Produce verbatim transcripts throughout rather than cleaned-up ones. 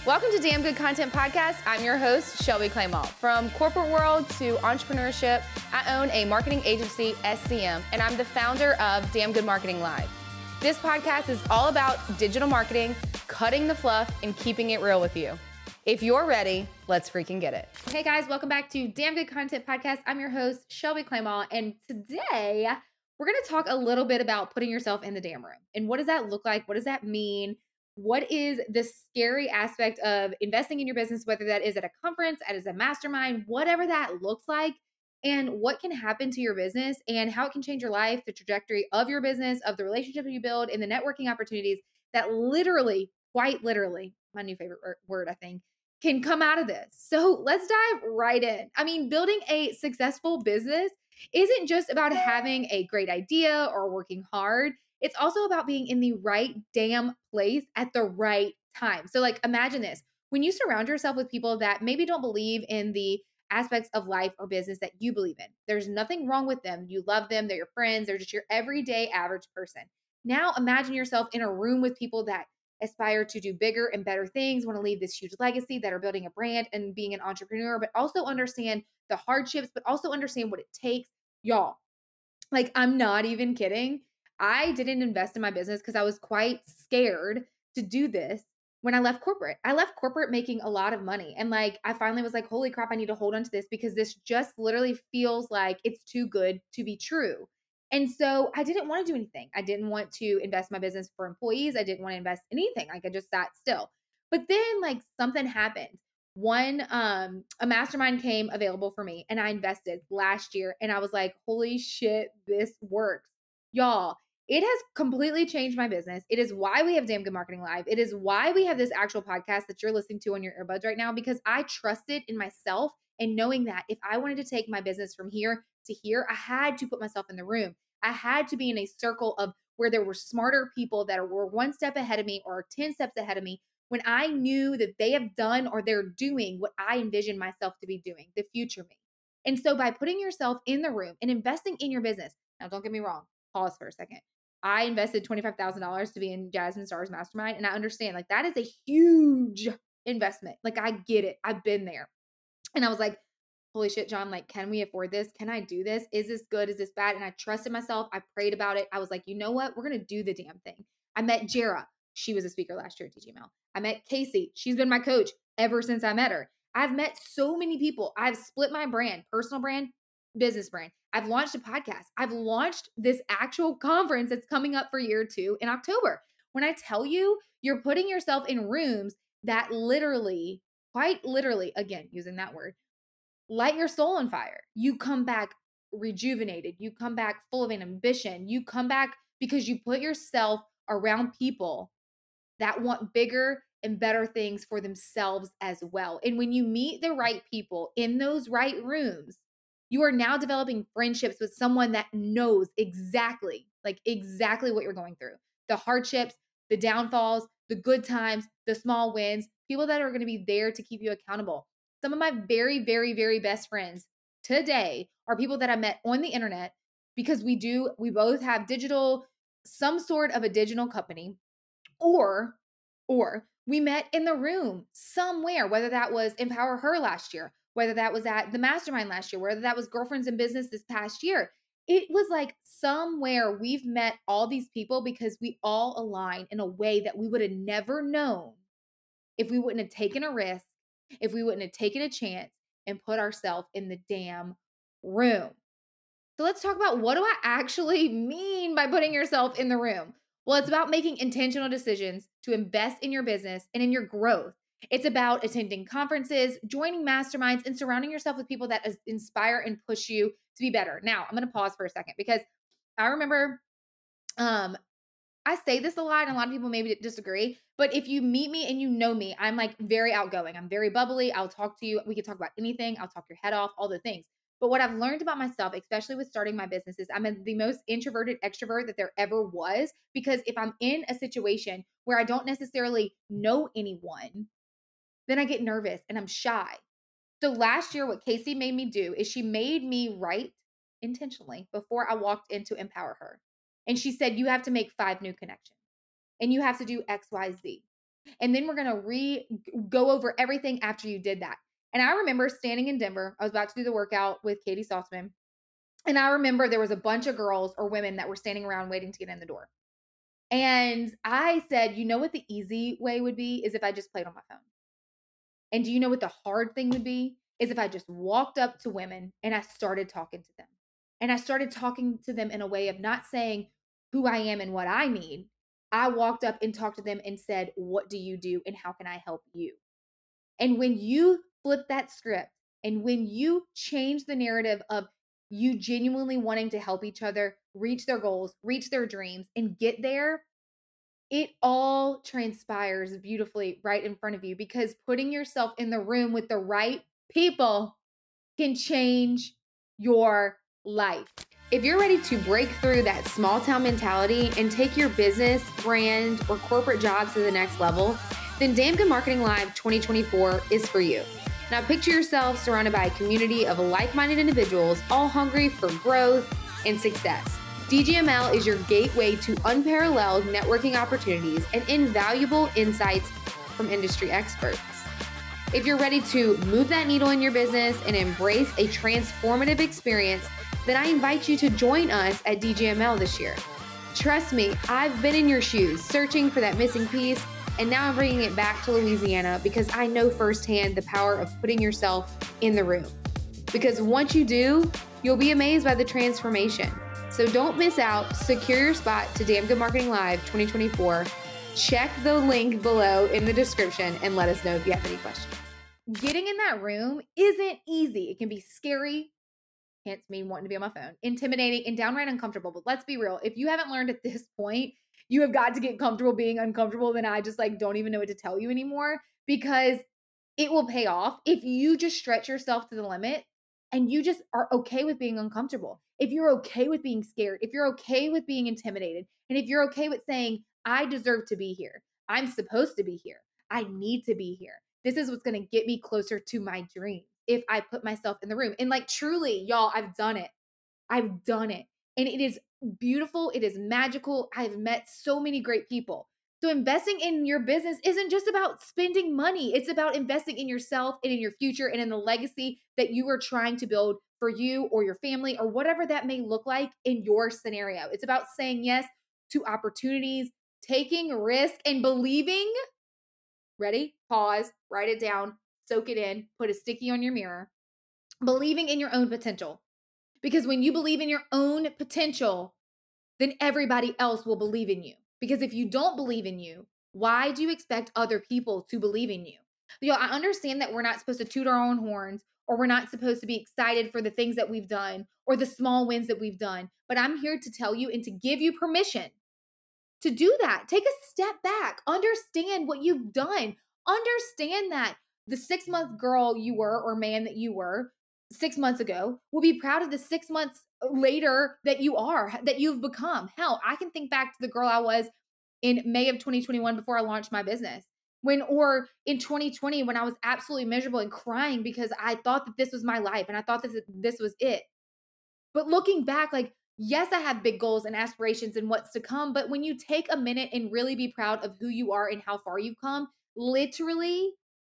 Welcome to Damn Good Content Podcast. I'm your host, Shelby Claymont. From corporate world to entrepreneurship, I own a marketing agency, S C M, and I'm the founder of Damn Good Marketing Live. This podcast is all about digital marketing, cutting the fluff, and keeping it real with you. If you're ready, let's freaking get it. Hey guys, welcome back to Damn Good Content Podcast. I'm your host, Shelby Claymont, and today we're going to talk a little bit about putting yourself in the damn room. And what does that look like? What does that mean? What is the scary aspect of investing in your business, whether that is at a conference, as a mastermind, whatever that looks like, and what can happen to your business and how it can change your life, the trajectory of your business, of the relationship you build, and the networking opportunities that literally, quite literally, my new favorite word, I think, can come out of this. So let's dive right in. I mean, building a successful business isn't just about having a great idea or working hard. It's also about being in the right damn place at the right time. So like, imagine this. When you surround yourself with people that maybe don't believe in the aspects of life or business that you believe in, there's nothing wrong with them. You love them. They're your friends. They're just your everyday average person. Now imagine yourself in a room with people that aspire to do bigger and better things, want to leave this huge legacy, that are building a brand and being an entrepreneur, but also understand the hardships, but also understand what it takes. Y'all, like, I'm not even kidding. I didn't invest in my business because I was quite scared to do this when I left corporate. I left corporate making a lot of money. And like, I finally was like, holy crap, I need to hold on to this because this just literally feels like it's too good to be true. And so I didn't want to do anything. I didn't want to invest my business for employees. I didn't want to invest anything. Like, I just sat still. But then like something happened. One, um, a mastermind came available for me and I invested last year and I was like, holy shit, this works. Y'all, it has completely changed my business. It is why we have Damn Good Marketing Live. It is why we have this actual podcast that you're listening to on your earbuds right now, because I trusted in myself and knowing that if I wanted to take my business from here to here, I had to put myself in the room. I had to be in a circle of where there were smarter people that were one step ahead of me or ten steps ahead of me, when I knew that they have done or they're doing what I envisioned myself to be doing, the future me. And so by putting yourself in the room and investing in your business, now don't get me wrong, pause for a second. I invested twenty-five thousand dollars to be in Jasmine Star's mastermind. And I understand, like, that is a huge investment. Like, I get it. I've been there. And I was like, holy shit, John, like, can we afford this? Can I do this? Is this good? Is this bad? And I trusted myself. I prayed about it. I was like, you know what? We're going to do the damn thing. I met Jera. She was a speaker last year at D G M L. I met Casey. She's been my coach ever since I met her. I've met so many people. I've split my brand, personal brand, business brand. I've launched a podcast. I've launched this actual conference that's coming up for year two in October. When I tell you, you're putting yourself in rooms that literally, quite literally, again, using that word, light your soul on fire. You come back rejuvenated. You come back full of an ambition. You come back because you put yourself around people that want bigger and better things for themselves as well. And when you meet the right people in those right rooms, you are now developing friendships with someone that knows exactly, like exactly what you're going through. The hardships, the downfalls, the good times, the small wins, people that are going to be there to keep you accountable. Some of my very, very, very best friends today are people that I met on the internet because we do, we both have digital, some sort of a digital company, or, or we met in the room somewhere, whether that was Empower Her last year, whether that was at the mastermind last year, whether that was Girlfriends in Business this past year. It was like somewhere we've met all these people because we all align in a way that we would have never known if we wouldn't have taken a risk, if we wouldn't have taken a chance and put ourselves in the damn room. So let's talk about, what do I actually mean by putting yourself in the room? Well, it's about making intentional decisions to invest in your business and in your growth. It's about attending conferences, joining masterminds, and surrounding yourself with people that inspire and push you to be better. Now, I'm going to pause for a second because I remember um, I say this a lot and a lot of people maybe disagree, but if you meet me and you know me, I'm like very outgoing. I'm very bubbly. I'll talk to you. We can talk about anything. I'll talk your head off, all the things. But what I've learned about myself, especially with starting my business, is I'm a, the most introverted extrovert that there ever was. Because if I'm in a situation where I don't necessarily know anyone, then I get nervous and I'm shy. So last year, what Casey made me do is she made me write intentionally before I walked into Empower Her. And she said, you have to make five new connections and you have to do X, Y, Z. And then we're going to re go over everything after you did that. And I remember standing in Denver. I was about to do the workout with Katie Saltzman. And I remember there was a bunch of girls or women that were standing around waiting to get in the door. And I said, you know what the easy way would be is if I just played on my phone. And do you know what the hard thing would be? Is if I just walked up to women and I started talking to them. And I started talking to them in a way of not saying who I am and what I need. I walked up and talked to them and said, what do you do and how can I help you? And when you flip that script and when you change the narrative of you genuinely wanting to help each other reach their goals, reach their dreams, and get there, it all transpires beautifully right in front of you, because putting yourself in the room with the right people can change your life. If you're ready to break through that small town mentality and take your business, brand, or corporate job to the next level, then Damn Good Marketing Live twenty twenty-four is for you. Now picture yourself surrounded by a community of like-minded individuals, all hungry for growth and success. D G M L is your gateway to unparalleled networking opportunities and invaluable insights from industry experts. If you're ready to move that needle in your business and embrace a transformative experience, then I invite you to join us at D G M L this year. Trust me, I've been in your shoes searching for that missing piece, and now I'm bringing it back to Louisiana because I know firsthand the power of putting yourself in the room. Because once you do, you'll be amazed by the transformation. So don't miss out. Secure your spot to Damn Good Marketing Live twenty twenty-four. Check the link below in the description and let us know if you have any questions. Getting in that room isn't easy. It can be scary, hence me wanting to be on my phone, intimidating, and downright uncomfortable. But let's be real. If you haven't learned at this point, you have got to get comfortable being uncomfortable, then I just like don't even know what to tell you anymore, because it will pay off if you just stretch yourself to the limit and you just are okay with being uncomfortable. If you're okay with being scared, if you're okay with being intimidated, and if you're okay with saying, I deserve to be here, I'm supposed to be here, I need to be here, this is what's going to get me closer to my dream if I put myself in the room. And like truly, y'all, I've done it. I've done it. And it is beautiful. It is magical. I've met so many great people. So investing in your business isn't just about spending money. It's about investing in yourself and in your future and in the legacy that you are trying to build for you or your family or whatever that may look like in your scenario. It's about saying yes to opportunities, taking risk, and believing. Ready? Pause, write it down, soak it in, put a sticky on your mirror. Believing in your own potential. Because when you believe in your own potential, then everybody else will believe in you. Because if you don't believe in you, why do you expect other people to believe in you? You know, I understand that we're not supposed to toot our own horns, or we're not supposed to be excited for the things that we've done or the small wins that we've done. But I'm here to tell you and to give you permission to do that. Take a step back, understand what you've done, understand that the six month girl you were or man that you were six months ago will be proud of the six months later that you are, that you've become. Hell, I can think back to the girl I was in May of twenty twenty-one before I launched my business. When, or in twenty twenty, when I was absolutely miserable and crying because I thought that this was my life and I thought that this was it. But looking back, like, yes, I have big goals and aspirations and what's to come. But when you take a minute and really be proud of who you are and how far you've come, literally,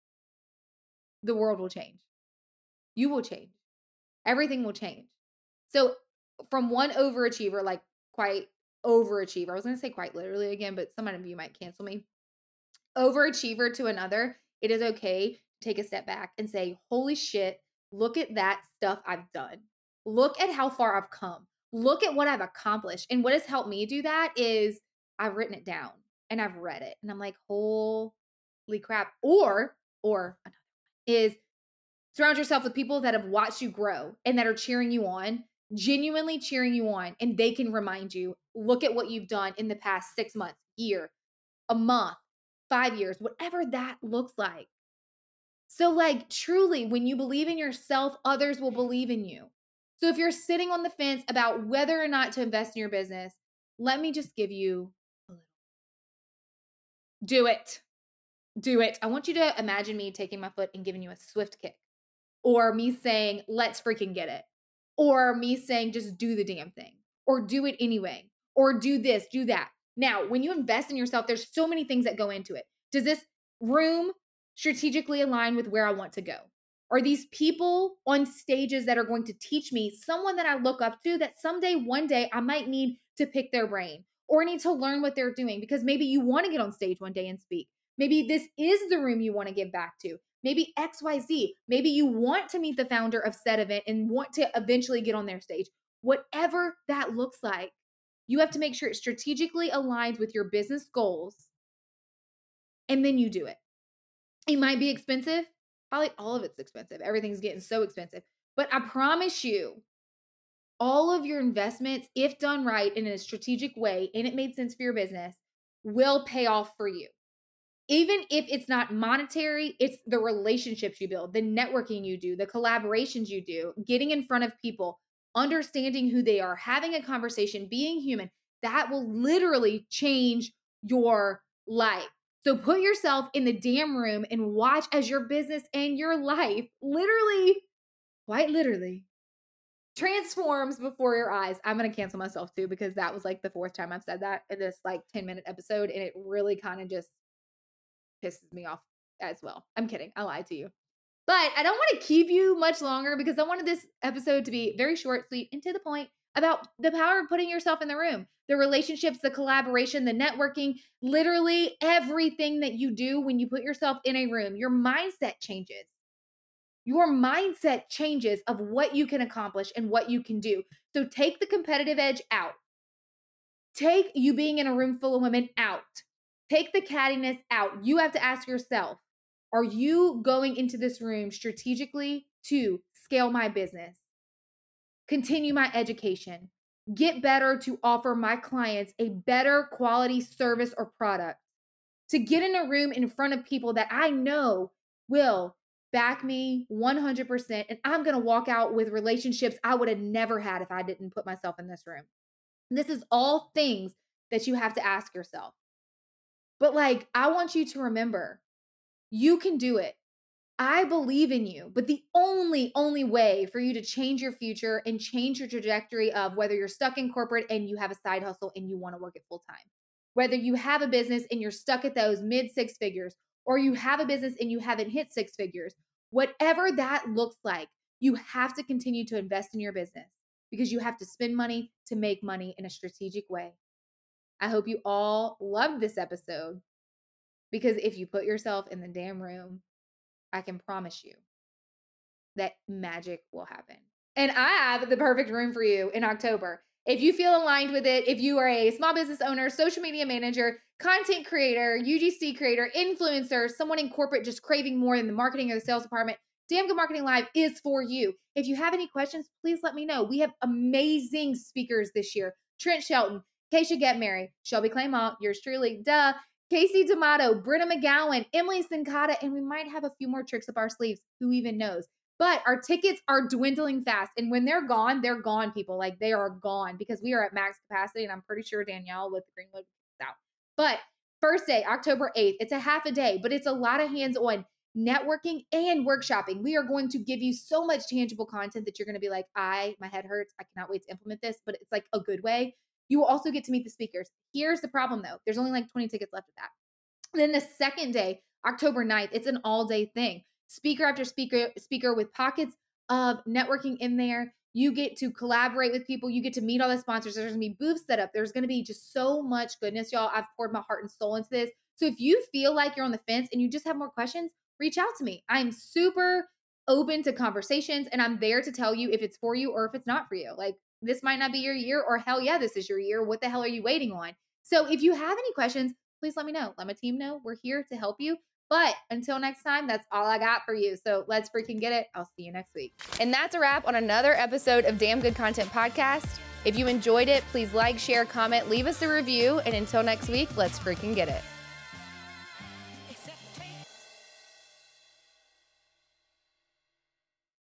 the world will change. You will change. Everything will change. So from one overachiever, like quite overachiever, I was going to say quite literally again, but some of you might cancel me. Overachiever to another, it is okay to take a step back and say, holy shit, look at that stuff I've done. Look at how far I've come. Look at what I've accomplished. And what has helped me do that is I've written it down and I've read it. And I'm like, holy crap. Or, or is surround yourself with people that have watched you grow and that are cheering you on, genuinely cheering you on. And they can remind you, look at what you've done in the past six months, year, a month, five years, whatever that looks like. So like truly, when you believe in yourself, others will believe in you. So if you're sitting on the fence about whether or not to invest in your business, let me just give you a little. Do it. Do it. I want you to imagine me taking my foot and giving you a swift kick, or me saying, let's freaking get it, or me saying, just do the damn thing, or do it anyway, or do this, do that. Now, when you invest in yourself, there's so many things that go into it. Does this room strategically align with where I want to go? Are these people on stages that are going to teach me someone that I look up to that someday, one day, I might need to pick their brain or need to learn what they're doing? Because maybe you want to get on stage one day and speak. Maybe this is the room you want to give back to. Maybe X Y Z. Maybe you want to meet the founder of said event and want to eventually get on their stage. Whatever that looks like, you have to make sure it strategically aligns with your business goals, and then you do it. It might be expensive. Probably all of it's expensive. Everything's getting so expensive. But I promise you, all of your investments, if done right in a strategic way, and it made sense for your business, will pay off for you. Even if it's not monetary, it's the relationships you build, the networking you do, the collaborations you do, getting in front of people, understanding who they are, having a conversation, being human. That will literally change your life. So put yourself in the damn room and watch as your business and your life literally, quite literally, transforms before your eyes. I'm going to cancel myself too, because that was like the fourth time I've said that in this like ten minute episode. And it really kind of just pisses me off as well. I'm kidding. I lied to you. But I don't want to keep you much longer because I wanted this episode to be very short, sweet, and to the point about the power of putting yourself in the room, the relationships, the collaboration, the networking, literally everything that you do when you put yourself in a room. Your mindset changes. Your mindset changes of what you can accomplish and what you can do. So take the competitive edge out. Take you being in a room full of women out. Take the cattiness out. You have to ask yourself, are you going into this room strategically to scale my business, continue my education, get better to offer my clients a better quality service or product, to get in a room in front of people that I know will back me one hundred percent, and I'm going to walk out with relationships I would have never had if I didn't put myself in this room. This is all things that you have to ask yourself. But like, I want you to remember, you can do it. I believe in you. But the only, only way for you to change your future and change your trajectory of whether you're stuck in corporate and you have a side hustle and you want to work it full time, whether you have a business and you're stuck at those mid six figures, or you have a business and you haven't hit six figures, whatever that looks like, you have to continue to invest in your business because you have to spend money to make money in a strategic way. I hope you all loved this episode, because if you put yourself in the damn room, I can promise you that magic will happen. And I have the perfect room for you in October. If you feel aligned with it, if you are a small business owner, social media manager, content creator, U G C creator, influencer, someone in corporate just craving more than the marketing or the sales department, Damn Good Marketing Live is for you. If you have any questions, please let me know. We have amazing speakers this year. Trent Shelton, Keisha Getmarry, Shelby Claymont, yours truly, duh, Casey D'Amato, Britta McGowan, Emily Sincata, and we might have a few more tricks up our sleeves. Who even knows? But our tickets are dwindling fast. And when they're gone, they're gone, people. Like, they are gone because we are at max capacity. And I'm pretty sure Danielle with the Greenwood is out. But first day, October eighth, it's a half a day, but it's a lot of hands-on networking and workshopping. We are going to give you so much tangible content that you're going to be like, I, my head hurts. I cannot wait to implement this, but it's like a good way. You will also get to meet the speakers. Here's the problem though. There's only like twenty tickets left of that. And then the second day, October ninth, it's an all day thing. Speaker after speaker, speaker with pockets of networking in there. You get to collaborate with people. You get to meet all the sponsors. There's going to be booths set up. There's going to be just so much goodness, y'all. I've poured my heart and soul into this. So if you feel like you're on the fence and you just have more questions, reach out to me. I'm super open to conversations, and I'm there to tell you if it's for you or if it's not for you. Like, this might not be your year, or hell yeah, this is your year. What the hell are you waiting on? So if you have any questions, please let me know. Let my team know. We're here to help you. But until next time, that's all I got for you. So let's freaking get it. I'll see you next week. And that's a wrap on another episode of Damn Good Content Podcast. If you enjoyed it, please like, share, comment, leave us a review. And until next week, let's freaking get it.